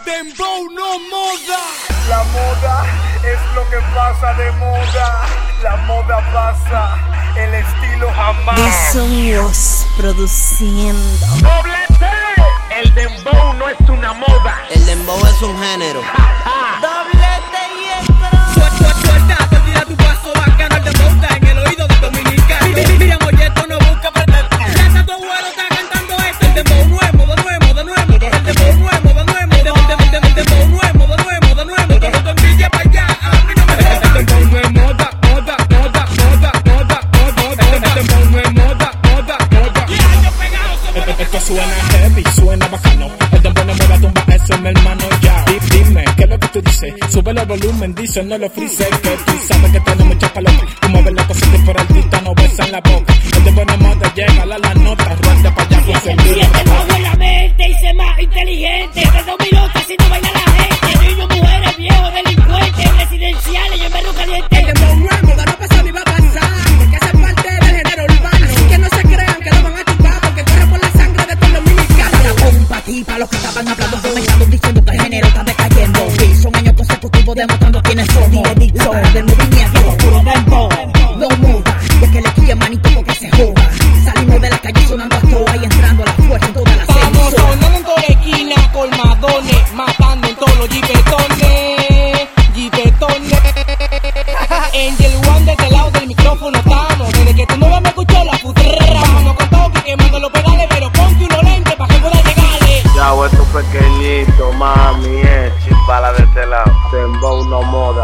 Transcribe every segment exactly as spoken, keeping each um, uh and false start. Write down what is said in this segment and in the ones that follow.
dembow no moda. La moda es lo que pasa de moda. La moda pasa, el estilo jamás. Somos produciendo. Doble T, el dembow no es una moda. El dembow es un género. Doble T y el Suelta, suelta, tira tu paso bacano. El dembow está en el oído de dominicano. Mira, molleto no busca pretexto. Ya está tu abuelo está cantando esto. El dembow nuevo, de nuevo, de nuevo. El dembow nuevo, de nuevo. El dembow nuevo, de nuevo, de nuevo. Todo tu envidia para allá, a mí no me jodas. El dembow no es moda, moda, moda, moda, moda, moda. El dembow no es moda, moda, moda. Esto suena heavy, suena bacano. El dembow no moda, tumba eso, mi hermano, ya. Dime, ¿qué es lo que tú dices? Sube el volumen, dice, no lo frises. Que tú sabes que tiene mucha paloma. Tú mueves la cosa que por altita no besa en la boca. El dembow no moda, llega a la nota. Rueda para allá con sentido. Si el dembow en la mente y se más inteligente. Desde dos mil once si no baila la gente. Niños, mujeres, viejos, delincuentes, residenciales y en perro caliente. El dembow no es moda, no pasa ni va a pasar. Porque hace parte del género urbano. Así que no se crean que lo van a tumbar. Porque corre por la sangre de todos los dominicanos. La pompa ti para los que estaban hablando, comentando, diciendo que el género está decayendo. Y son años consecutivos demostrando quiénes somos. La hora del movimiento, puro dembow. No muda, y es que le quilla manito porque se joda. Salimos de la calle sonando a toa y entrando a la fuerza en todas las Estamos emisoras. sonando en toda esquina, colmadones, matando en todos los jipetones, jipetones. Angel One de este lado del micrófono estamos. Desde que tu nueva me escuchó la putrera. Vamos con toque quemando los pedales, pero ponte unos lentes para que pueda llegarle. Ya, estos pequeñitos, mami, eh, chimbala de este lado. Dembow no moda,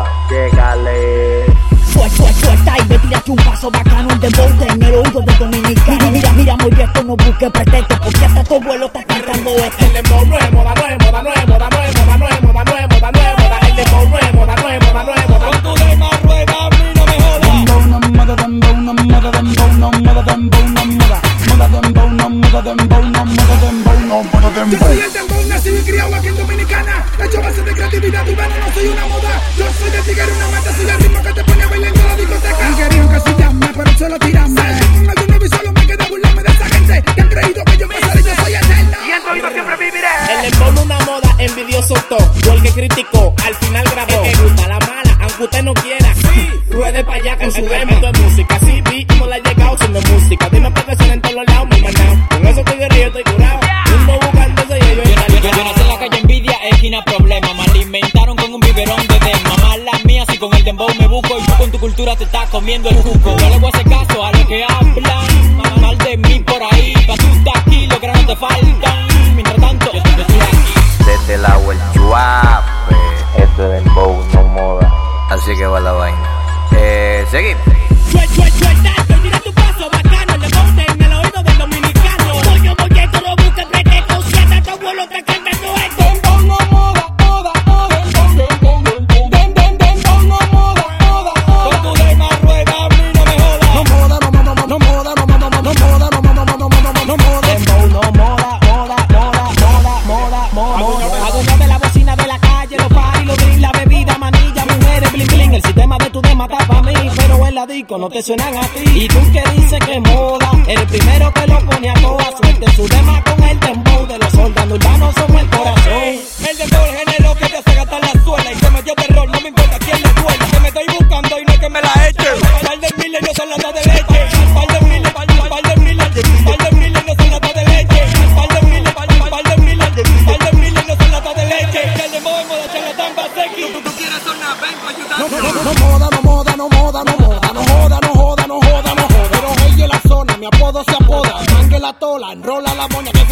llégale. Suelta, suelta, suelta y me tiraste un paso bacano. El dembow en el oído de dominicano. Mira, mira, muy bien, no busques pretexto. Porque hasta tu abuelo está cantando esto. El dembow no es moda, no es moda, no es moda, no es moda, no es moda, no es moda, no es moda. El dembow no es moda, no es moda, no es moda. Con tu dema rueda, a mí no me jodas. Dembow no moda, dembow no moda, dembow no moda, dembow no moda. Moda dembow no moda, dembow no moda, dembow no moda, Yo dembow. soy el dembow, nacido y criado aquí en Dominicana. Hecho a base de creatividad urbana, no soy una moda. Yo soy de tigre, una mata, soy el ritmo que te pone a bailar en la discoteca. Y querían que se llame, pero solo tirame. Con algún novio solo me queda burlarme de esa gente que han creído que yo pasaré, yo soy eterna. Y en tu oído siempre viviré. El dembow no una moda, envidioso todo. O el que criticó, al final grabó. El que gusta la mala, aunque usted no quiera. Sí, ruede para allá con su demo. Esto es música, sí, vi como la he llegado siendo música. Dime profesión en todos los lados, mi manao. Con eso estoy guerrillo, estoy curado. Mundo buscándose y ellos. Yo, yo nací en la calle envidia, esquina problema. Me alimentaron con un biberón de dem. Mamá las mías y con el dembow me busco. Y tú con tu cultura te estás comiendo el juco. No le voy a hacer caso a lo que hablan. Mal de mí por ahí. Pa' tú estás aquí, los granos te faltan. Mientras tanto, yo, yo estoy aquí. Desde el agua el chuape. Esto es dembow no moda. Así que va la vaina. Eh, seguimos. Suelta, suelta, suelta, tira tu paso bacano. El dembow en el oído del dominicano. Coño, molleto no busca pretexto. Si hasta tu abuelo está cantando esto. Dembow no moda, moda, moda. Dembow, dembow, dembow no moda, moda, moda. Con tu dema rueda, a mí no me jodas. No moda, no moda, no moda, no moda, no moda, no moda, no moda, no moda. Dembow no moda, moda, moda, moda, moda, moda. Adueño de la bocina de la calle, los paris, los drinks, la bebida, manilla, mujeres, bling, bling. El sistema de tu dema está pa' mí, pero en la disco no te suenan a ti. Y tú que dices que moda, eres el primero que lo pone a toda suerte. Su dema con el dembow de los soldados urbanos somos el corazón. El dembow es el género que te hace gastar la suela. Y se me dio terror, no me importa quién le duele. Que me estoy buscando y no es que me la eche. Par de miles no son latas de leche. Par de miles, par de par de miles, par de miles no son latas de leche. Par de miles, par de par de miles, par de miles no son latas de leche. El dembow es moda, charlatán, basequi. Tú, tú quieres sonar, ven pa' ayudar. No, no, no moda, no moda, no moda, no moda, no joda, no joda, no joda, no joda. Pero ella en la zona, mi apodo se apoda. Mangue la tola, enrola la moña que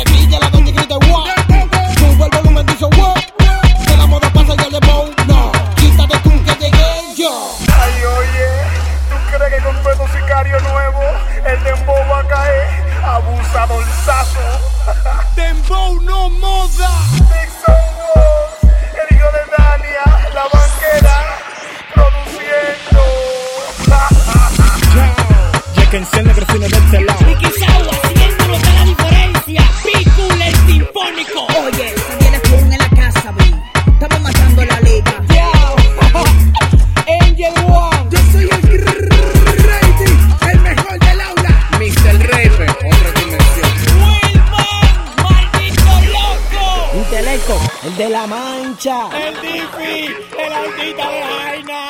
Record, el de la mancha. El Diffy, el altita de Jaina.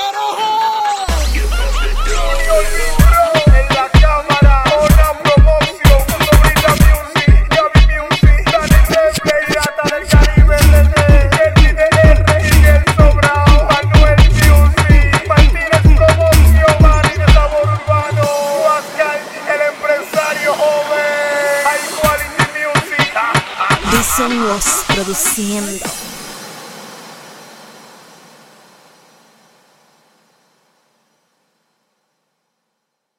En la cámara, una promoción, Sobrita Music, Gaby Music, Dani Pirata del Caribe, el D D R y el Sobrao, Manuel Music, Martínez Promoción, Mari de Sabor Urbano, Pascal, el empresario joven, High Quality Music. Dicen los produciendo.